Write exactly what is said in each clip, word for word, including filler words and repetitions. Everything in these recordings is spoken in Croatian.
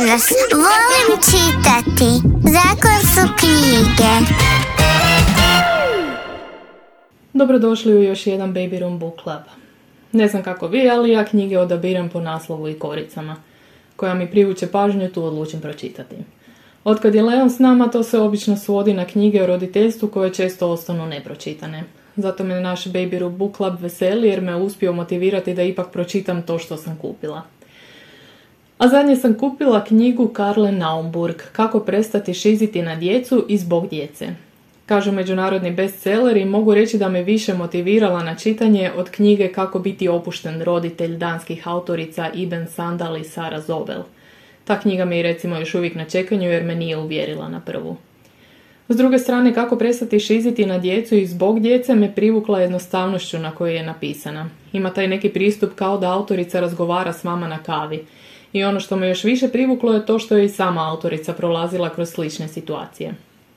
nas. Volim čitati. Zakon su knjige. Dobrodošli u još jedan Baby Room Book Club. Ne znam kako vi, ali ja knjige odabiram po naslovu i koricama. Koja mi privuče pažnju, tu odlučim pročitati. Otkad je Leon s nama, to se obično svodi na knjige o roditeljstvu koje često ostanu nepročitane. Zato me naš Baby Room Book Club veseli jer me uspio motivirati da ipak pročitam to što sam kupila. A zadnje sam kupila knjigu Carle Naumburg, Kako prestati šiziti na djecu i zbog djece. Kažu međunarodni bestseller i mogu reći da me više motivirala na čitanje od knjige Kako biti opušten roditelj danskih autorica Iben Sandal i Sara Zobel. Ta knjiga mi je recimo još uvijek na čekanju jer me nije uvjerila na prvu. S druge strane, Kako prestati šiziti na djecu i zbog djece me privukla jednostavnošću na kojoj je napisana. Ima taj neki pristup kao da autorica razgovara s vama na kavi. I ono što me još više privuklo je to što je i sama autorica prolazila kroz slične situacije.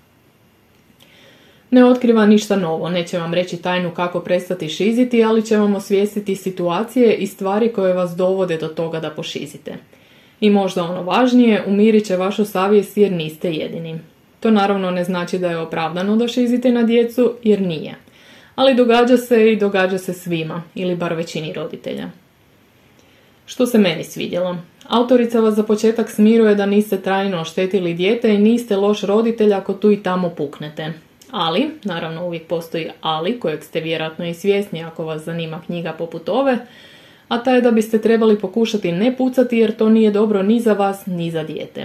Ne otkriva ništa novo, neće vam reći tajnu kako prestati šiziti, ali će vam osvijestiti situacije i stvari koje vas dovode do toga da pošizite. I možda ono važnije, umirit će vašu savjest jer niste jedini. To naravno ne znači da je opravdano da šizite na djecu, jer nije. Ali događa se i događa se svima, ili bar većini roditelja. Što se meni svidjelo? Autorica vas za početak smiruje da niste trajno oštetili dijete i niste loš roditelj ako tu i tamo puknete. Ali, naravno uvijek postoji ali, kojeg ste vjerojatno i svjesni ako vas zanima knjiga poput ove, a ta je da biste trebali pokušati ne pucati jer to nije dobro ni za vas, ni za dijete.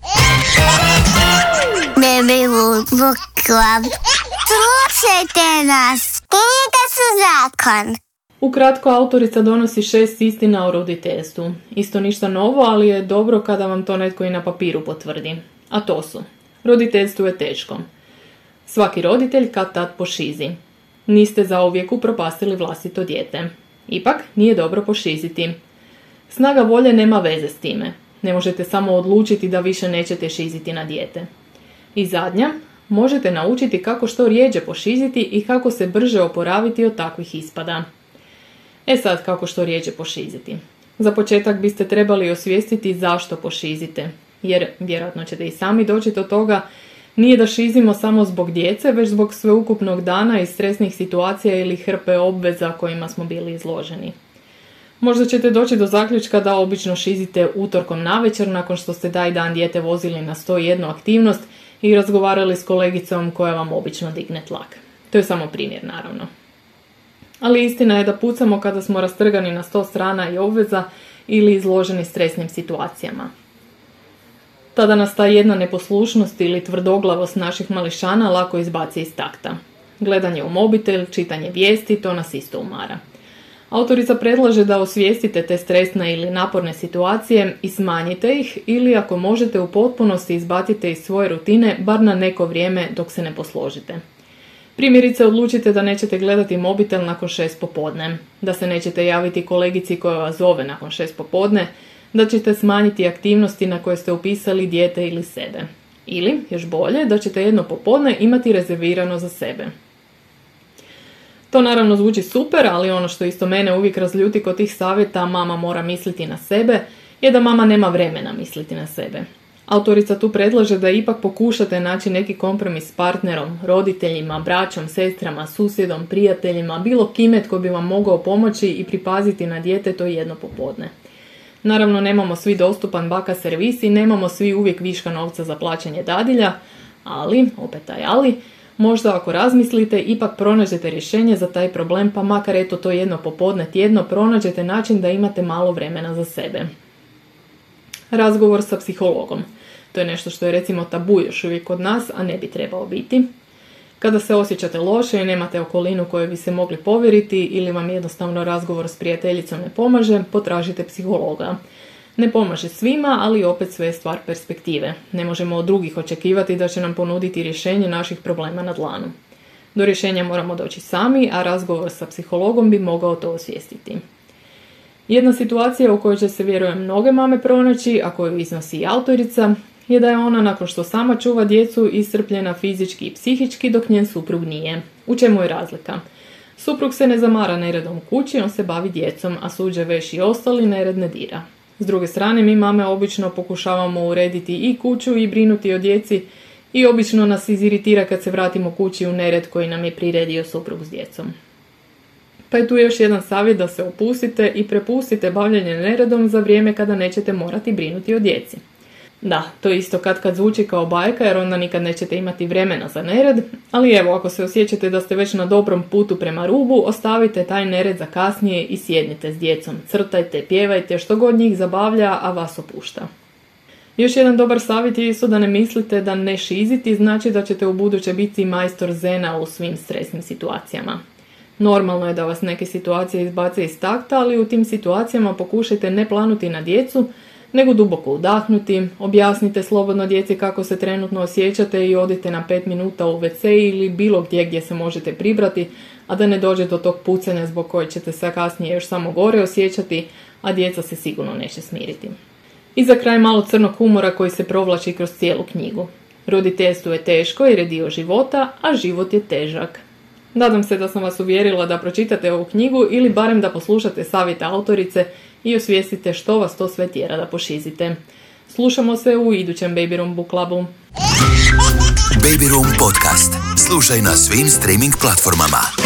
Baby Book Club. Slušajte nas. Knjige su zakon. Ukratko, autorica donosi šest istina o roditeljstvu. Isto ništa novo, ali je dobro kada vam to netko i na papiru potvrdi. A to su: roditeljstvo je teško. Svaki roditelj kad tad pošizi. Niste zauvijek upropastili vlastito dijete. Ipak nije dobro pošiziti. Snaga volje nema veze s time. Ne možete samo odlučiti da više nećete šiziti na dijete. I zadnja, možete naučiti kako što rjeđe pošiziti i kako se brže oporaviti od takvih ispada. E sad, kako što rjeđe pošiziti. Za početak biste trebali osvijestiti zašto pošizite, jer vjerojatno ćete i sami doći do toga. Nije da šizimo samo zbog djece, već zbog sveukupnog dana i stresnih situacija ili hrpe obveza kojima smo bili izloženi. Možda ćete doći do zaključka da obično šizite utorkom navečer nakon što ste taj dan dijete vozili na sto jednu aktivnost i razgovarali s kolegicom koja vam obično digne tlak. To je samo primjer, naravno. Ali istina je da pucamo kada smo rastrgani na sto strana i obveza ili izloženi stresnim situacijama. Tada nas ta jedna neposlušnost ili tvrdoglavost naših mališana lako izbaci iz takta. Gledanje u mobitel, čitanje vijesti, to nas isto umara. Autorica predlaže da osvijestite te stresne ili naporne situacije i smanjite ih, ili ako možete u potpunosti izbacite iz svoje rutine bar na neko vrijeme dok se ne posložite. Primjerice, odlučite da nećete gledati mobitel nakon šest popodne, da se nećete javiti kolegici koja vas zove nakon šest popodne, da ćete smanjiti aktivnosti na koje ste upisali dijete ili sebe. Ili, još bolje, da ćete jedno popodne imati rezervirano za sebe. To naravno zvuči super, ali ono što isto mene uvijek razljuti kod tih savjeta mama mora misliti na sebe, je da mama nema vremena misliti na sebe. Autorica tu predlaže da ipak pokušate naći neki kompromis s partnerom, roditeljima, braćom, sestrama, susjedom, prijateljima, bilo kime tko bi vam mogao pomoći i pripaziti na dijete to jedno popodne. Naravno, nemamo svi dostupan baka servis i nemamo svi uvijek viška novca za plaćanje dadilja, ali, opet taj ali, možda ako razmislite, ipak pronađete rješenje za taj problem, pa makar eto to jedno popodne tjedno pronađete način da imate malo vremena za sebe. Razgovor sa psihologom. To je nešto što je recimo tabu još uvijek kod nas, a ne bi trebao biti. Kada se osjećate loše i nemate okolinu kojoj bi se mogli povjeriti ili vam jednostavno razgovor s prijateljicom ne pomaže, potražite psihologa. Ne pomaže svima, ali opet sve je stvar perspektive. Ne možemo od drugih očekivati da će nam ponuditi rješenje naših problema na dlanu. Do rješenja moramo doći sami, a razgovor sa psihologom bi mogao to osvijestiti. Jedna situacija u kojoj će se, vjerujem, mnoge mame pronaći, a koju iznosi i autorica, je da je ona nakon što sama čuva djecu iscrpljena fizički i psihički dok njen suprug nije. U čemu je razlika? Suprug se ne zamara neredom kući, on se bavi djecom, a suđe veš i ostali nered ne dira. S druge strane, mi mame obično pokušavamo urediti i kuću i brinuti o djeci i obično nas iziritira kad se vratimo kući u nered koji nam je priredio suprug s djecom. Pa je tu još jedan savjet da se opustite i prepustite bavljenje neredom za vrijeme kada nećete morati brinuti o djeci. Da, to isto kad kad zvuči kao bajka jer onda nikad nećete imati vremena za nered, ali evo, ako se osjećate da ste već na dobrom putu prema rubu, ostavite taj nered za kasnije i sjednite s djecom, crtajte, pjevajte, što god njih zabavlja, a vas opušta. Još jedan dobar savjet je isto da ne mislite da ne šiziti znači da ćete u buduće biti majstor zena u svim stresnim situacijama. Normalno je da vas neke situacije izbace iz takta, ali u tim situacijama pokušajte ne planuti na djecu, nego duboko udahnuti, objasnite slobodno djeci kako se trenutno osjećate i odite na pet minuta u ve ce ili bilo gdje gdje se možete pribrati, a da ne dođe do tog pucanja zbog koje ćete se kasnije još samo gore osjećati, a djeca se sigurno neće smiriti. I za kraj malo crnog humora koji se provlači kroz cijelu knjigu. Roditeljstvo je teško jer je dio života, a život je težak. Nadam se da sam vas uvjerila da pročitate ovu knjigu ili barem da poslušate savjete autorice i osvijestite što vas to sve tjera da pošizite. Slušamo se u idućem Baby Room Book Clubu. Baby Room podcast. Slušaj na svim streaming platformama.